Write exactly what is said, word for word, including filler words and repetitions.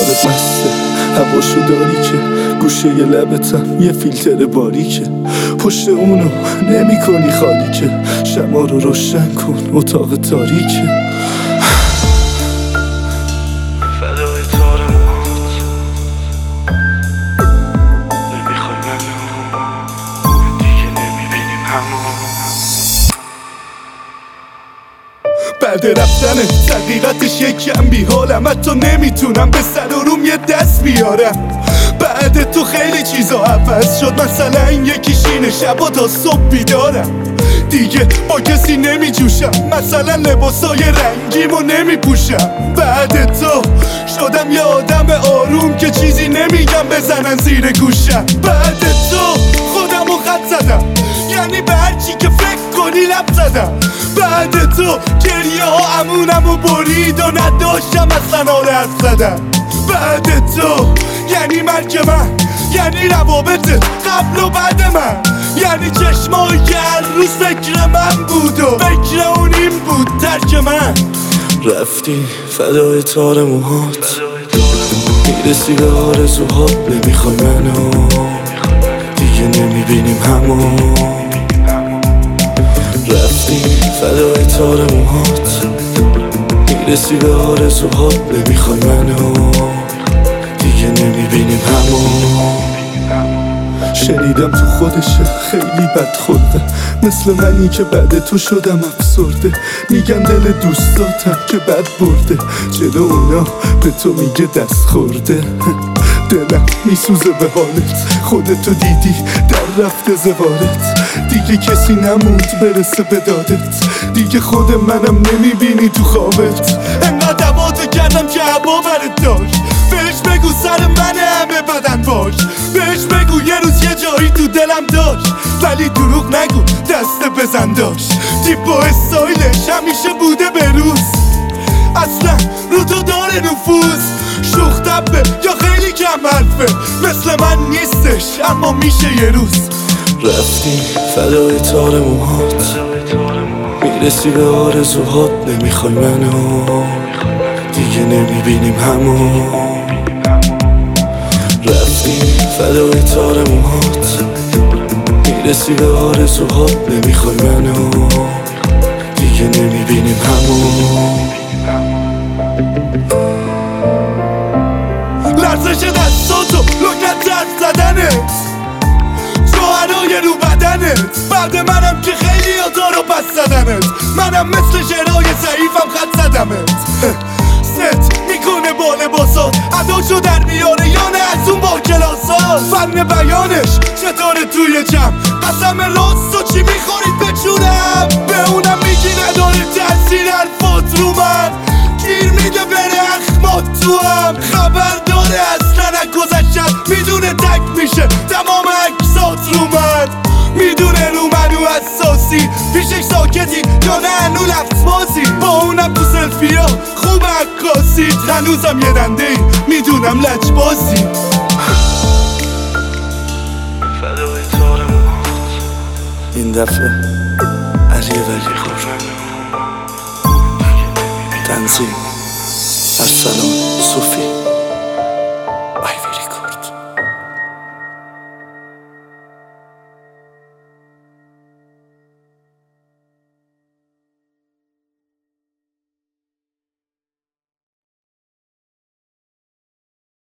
لبت مسته هواشو داری که گوشه ی لبتم یه فیلتر باریکه پشت اونو نمی کنی خالی که شما رو روشن کن اتاق تاریکه فدای تار موهات نمیخوای منو دیگه نمیبینیم همو بعد رفتن تقیقتش یکم بیحالم حتی نمیتونم به سر و روم یه دست بیارم بعد تو خیلی چیزا عوض شد مثلا یکیش اینه شبا تا صبح بیدارم دیگه با کسی نمی جوشم مثلا لباسای رنگیمو نمی پوشم بعد تو شدم یه آدم آروم که چیزی نمیگم بزنن زیر گوشم بعد تو خودمو خط زدم یعنی به هرچی که فکر کنی لب زدم بعد تو گریه ها امونمو برید و نداشتم اصلا حال حرف زدم بعد تو یعنی مرگ من یعنی روابط قبل و بعد من یعنی چشمایی که هر روز فکر من بود و فکر اون این بود ترک من رفتی فدای تار موهات میرسی به آرزوهات نمیخوای منو دیگه نمیبینیم همو رفتی فدای تار موهات میرسی به آرزوهات نمیخوای منو دیگه نمیبینیم همو شنیدم تو خودشه خیلی بد خورده مثل منی که بعد تو شدم افسرده میگن دل دوستاتم که بد برده جلو اونا به تو میگه دست خورده دلم میسوزه به حالت خودتو دیدی در رفته زوارت دیگه کسی نموند برسه به دادت دیگه خود منم نمیبینی تو خوابت انقدر عباتو کردم که عبا برت داشت بهش بگو سر من همه بدن باش بهش بگو یه روز یه جایی تو دلم داشت ولی دروغ نگو دست بزن داشت تیپ و استایلش همیشه بوده به روز اصلا رو تو داره نفوذ شوخ طبه یا خیلی کم حرفه مثل من نیستش اما میشه یه روز رفتی فدای تار موهات میرسی به آرزوهات نمیخوای منو دیگه نمیبینیم همو رفتی فدای تار موهات میرسی به آرزوهات نمیخوای منو دیگه نمیبینیم همو لرزش دستاتو لکنت درد زدنت جوهرای رو بدنت بعد منم که خیلی ها رو پس زدنت منم مثل شعرهای ضعیفم خط زدمت ست میکنه با لباسات اداشو در میاره یا نه از اون با کلاسات فن بیانش چطوره توی جمع قسم راست و چی میخورید بچونم به اونم میگی نداره تاثیر حرفات رو من گیر میده بره اخمات تو هم خبر داره اصلا گذشتم میدونه تک میشه تمام عکسات رو من میدونه رو منو حساسی پیشش ساکتی یا نه هنو لفظ بازی با اونم تو سلفی ها خوب عکاسی هنوزم یه دنده ای میدونم لج بازی فدای تار موهات این دفعه علی ولی خور تنظیم ارسلان صوفی آیوری